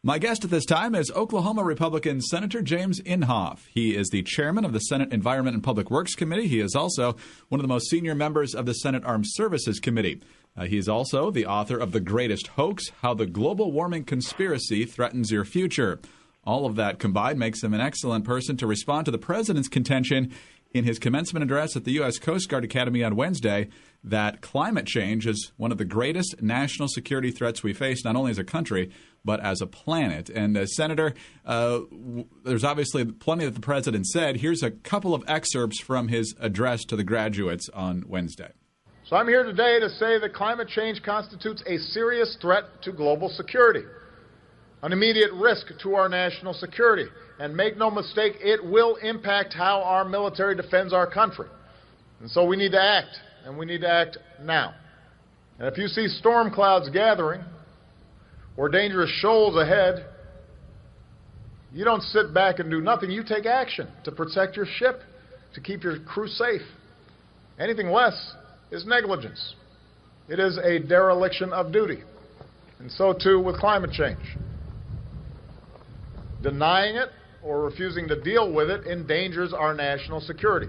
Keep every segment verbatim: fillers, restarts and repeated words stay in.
My guest at this time is Oklahoma Republican Senator James Inhofe. He is the chairman of the Senate Environment and Public Works Committee. He is also one of the most senior members of the Senate Armed Services Committee. Uh, he is also the author of The Greatest Hoax, How the Global Warming Conspiracy Threatens Your Future. All of that combined makes him an excellent person to respond to the president's contention in his commencement address at the U S Coast Guard Academy on Wednesday that climate change is one of the greatest national security threats we face, not only as a country, but as a planet. And, uh, Senator, uh, w- there's obviously plenty that the president said. Here's a couple of excerpts from his address to the graduates on Wednesday. So I'm here today to say that climate change constitutes a serious threat to global security, an immediate risk to our national security. And make no mistake, it will impact how our military defends our country. And so we need to act, and we need to act now. And if you see storm clouds gathering or dangerous shoals ahead, you don't sit back and do nothing. You take action to protect your ship, to keep your crew safe. Anything less is negligence. It is a dereliction of duty. And so too with climate change. Denying it or refusing to deal with it endangers our national security.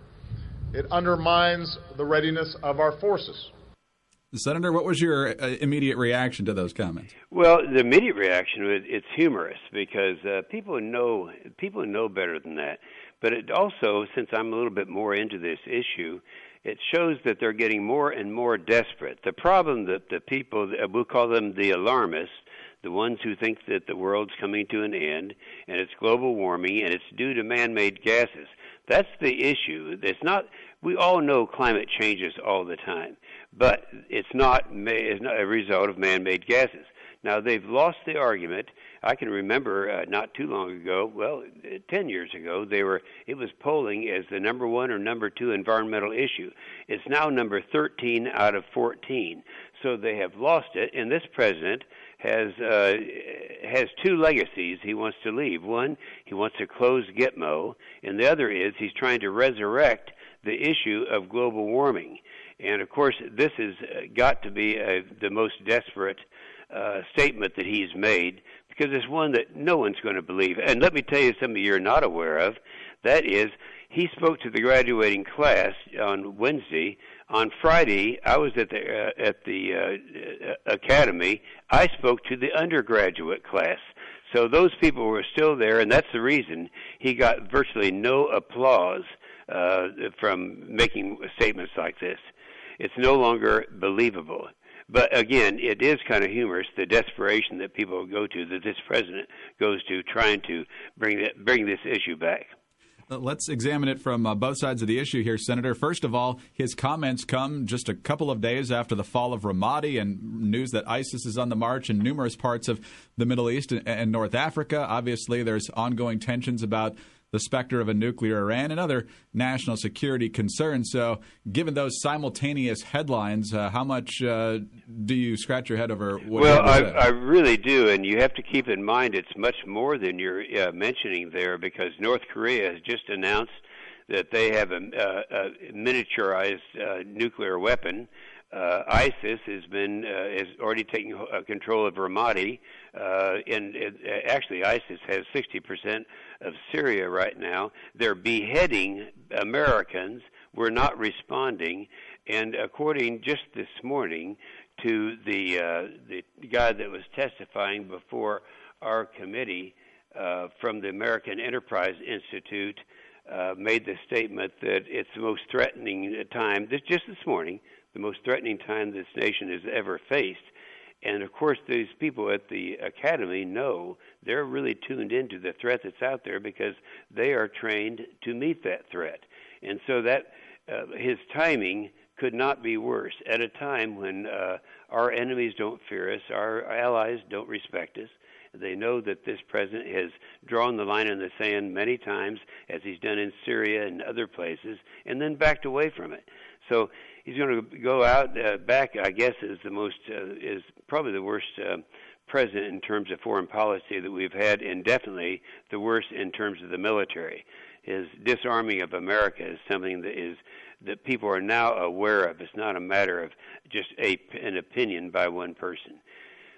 It undermines the readiness of our forces. Senator, what was your uh, immediate reaction to those comments? Well, the immediate reaction was it's humorous because uh, people know people know better than that. But it also, since I'm a little bit more into this issue, it shows that they're getting more and more desperate. The problem that the people, we'll call them the alarmists, the ones who think that the world's coming to an end and it's global warming and it's due to man-made gases. That's the issue. It's not. We all know climate changes all the time, but it's not. It's not a result of man-made gases. Now they've lost the argument. I can remember uh, not too long ago. Well, ten years ago, they were. It was polling as the number one or number two environmental issue. It's now number thirteen out of fourteen. So they have lost it, and this president has uh, has two legacies he wants to leave. One, he wants to close Gitmo, and the other is he's trying to resurrect the issue of global warming. And, of course, this has got to be uh, the most desperate uh, statement that he's made because it's one that no one's going to believe. And let me tell you something you're not aware of. That is, he spoke to the graduating class on Wednesday. On Friday, I was at the uh, at the uh, academy. I spoke to the undergraduate class. So those people were still there, and that's the reason he got virtually no applause uh, from making statements like this. It's no longer believable. But again, it is kind of humorous, the desperation that people go to, that this president goes to, trying to bring that, bring this issue back. Let's examine it from uh, both sides of the issue here, Senator. First of all, his comments come just a couple of days after the fall of Ramadi and news that ISIS is on the march in numerous parts of the Middle East and, and North Africa. Obviously, there's ongoing tensions about the specter of a nuclear Iran and other national security concerns. So given those simultaneous headlines, uh, how much uh, do you scratch your head over what Well, I, said? I really do, and you have to keep in mind it's much more than you're uh, mentioning there because North Korea has just announced that they have a, a, a miniaturized uh, nuclear weapon. Uh, ISIS has been uh, is already taking uh, control of Ramadi, uh, and it, actually ISIS has sixty percent of Syria right now. They're beheading Americans. We're not responding, and according just this morning to the uh, the guy that was testifying before our committee uh, from the American Enterprise Institute, uh, made the statement that it's the most threatening time. This just this morning. The most threatening time this nation has ever faced. And, of course, these people at the academy know they're really tuned into the threat that's out there because they are trained to meet that threat. And so that uh, his timing could not be worse at a time when uh, our enemies don't fear us, our allies don't respect us. They know that this president has drawn the line in the sand many times, as he's done in Syria and other places, and then backed away from it. So he's going to go out uh, back, I guess, is the most uh, is probably the worst uh, president in terms of foreign policy that we've had, and definitely the worst in terms of the military. His disarming of America is something that is that people are now aware of. It's not a matter of just a, an opinion by one person.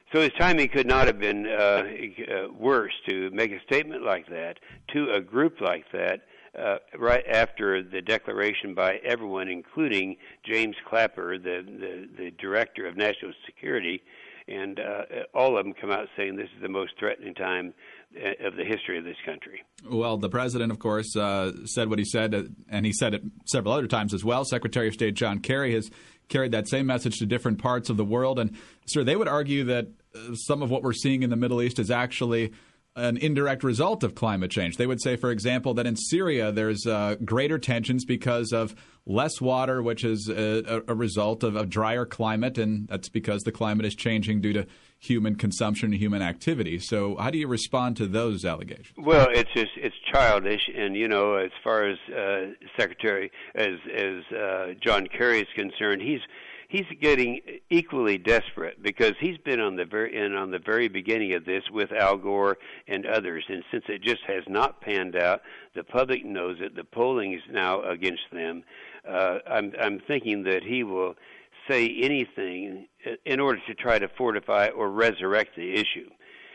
So his timing could not have been uh, uh, worse to make a statement like that to a group like that uh, right after the declaration by everyone, including James Clapper, the, the, the Director of National Security, and uh, all of them come out saying this is the most threatening time of the history of this country. Well, the president, of course, uh, said what he said, uh, and he said it several other times as well. Secretary of State John Kerry has carried that same message to different parts of the world. And, sir, they would argue that uh, some of what we're seeing in the Middle East is actually an indirect result of climate change. They would say, for example, that in Syria there's uh, greater tensions because of less water, which is a, a result of a drier climate, and that's because the climate is changing due to human consumption and human activity. So how do you respond to those allegations? Well, it's just it's childish, and you know, as far as uh, Secretary as as uh, John Kerry is concerned, he's he's getting equally desperate because he's been on the very in on the very beginning of this with Al Gore and others, and since it just has not panned out, the public knows it. The polling is now against them. Uh, I'm I'm thinking that he will say anything in order to try to fortify or resurrect the issue.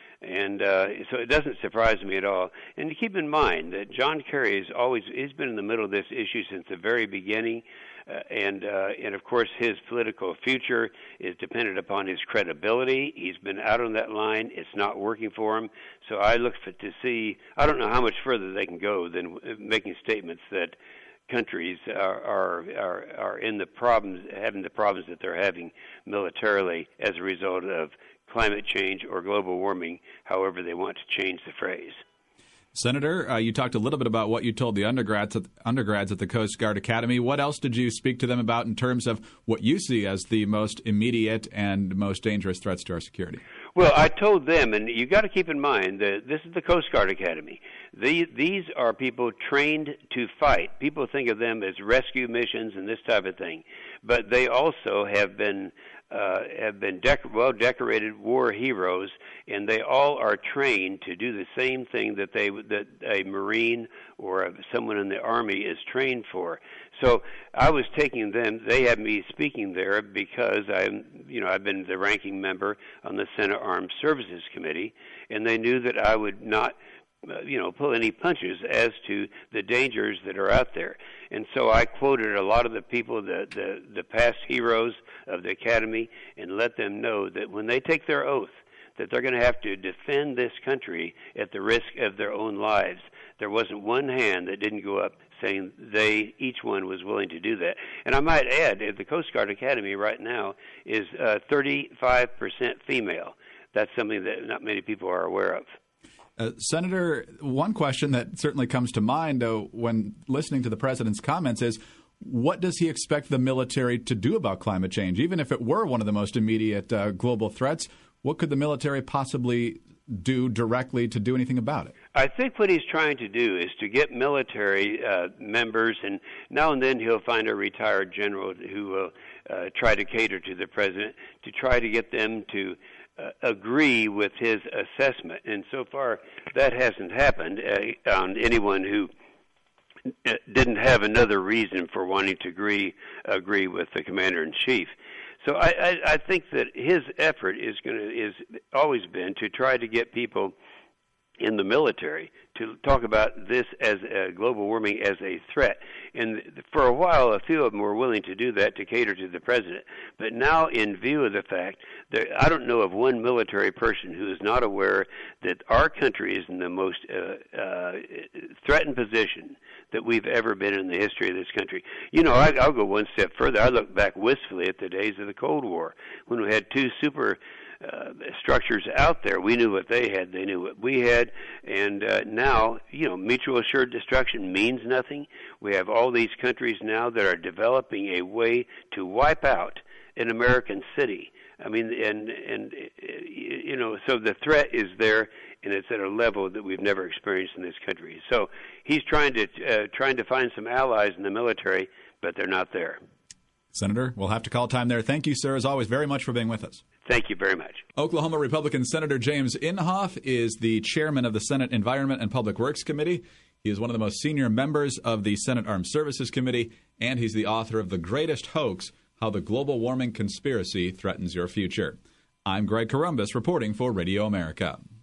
And uh, so it doesn't surprise me at all. And to keep in mind that John Kerry has always he's been in the middle of this issue since the very beginning, uh, and uh, and of course his political future is dependent upon his credibility. He's been out on that line; it's not working for him. So I look for to see. I don't know how much further they can go than making statements that countries are, are are are in the problems, having the problems that they're having militarily as a result of climate change or global warming, however they want to change the phrase. Senator, uh, you talked a little bit about what you told the undergrads at, undergrads at the Coast Guard Academy. What else did you speak to them about in terms of what you see as the most immediate and most dangerous threats to our security? Well, I told them, and you got to keep in mind that this is the Coast Guard Academy. The, these are people trained to fight. People think of them as rescue missions and this type of thing, but they also have been uh, have been dec- well decorated war heroes, and they all are trained to do the same thing that they that a Marine or a, someone in the Army is trained for. So I was taking them. They had me speaking there because I'm, you know, I've been the ranking member on the Senate Armed Services Committee, and they knew that I would not, uh, you know, pull any punches as to the dangers that are out there. And so I quoted a lot of the people, the the, the past heroes of the Academy, and let them know that when they take their oath, that they're going to have to defend this country at the risk of their own lives. There wasn't one hand that didn't go up saying they, each one was willing to do that. And I might add, the Coast Guard Academy right now is uh, thirty-five percent female. That's something that not many people are aware of. Uh, Senator, one question that certainly comes to mind uh, when listening to the president's comments is, what does he expect the military to do about climate change? Even if it were one of the most immediate uh, global threats, what could the military possibly do directly to do anything about it? I think what he's trying to do is to get military uh, members, and now and then he'll find a retired general who will uh, try to cater to the president, to try to get them to uh, agree with his assessment. And so far, that hasn't happened uh, on anyone who didn't have another reason for wanting to agree agree with the commander-in-chief. So I, I, I think that his effort is going to is always been to try to get people in the military to talk about this as uh, global warming as a threat. And for a while, a few of them were willing to do that to cater to the president. But now, in view of the fact that I don't know of one military person who is not aware that our country is in the most uh, uh, threatened position that we've ever been in the history of this country. You know, I, I'll go one step further. I look back wistfully at the days of the Cold War when we had two super Uh, structures out there. We knew what they had, they knew what we had, and uh, now, you know, mutual assured destruction means nothing. We have all these countries now that are developing a way to wipe out an American city. I mean, and, and you know, so the threat is there, and it's at a level that we've never experienced in this country. So he's trying to uh, trying to find some allies in the military, but they're not there. Senator, we'll have to call time there. Thank you, sir, as always, very much for being with us. Thank you very much. Oklahoma Republican Senator James Inhofe is the chairman of the Senate Environment and Public Works Committee. He is one of the most senior members of the Senate Armed Services Committee, and he's the author of The Greatest Hoax, How the Global Warming Conspiracy Threatens Your Future. I'm Greg Columbus reporting for Radio America.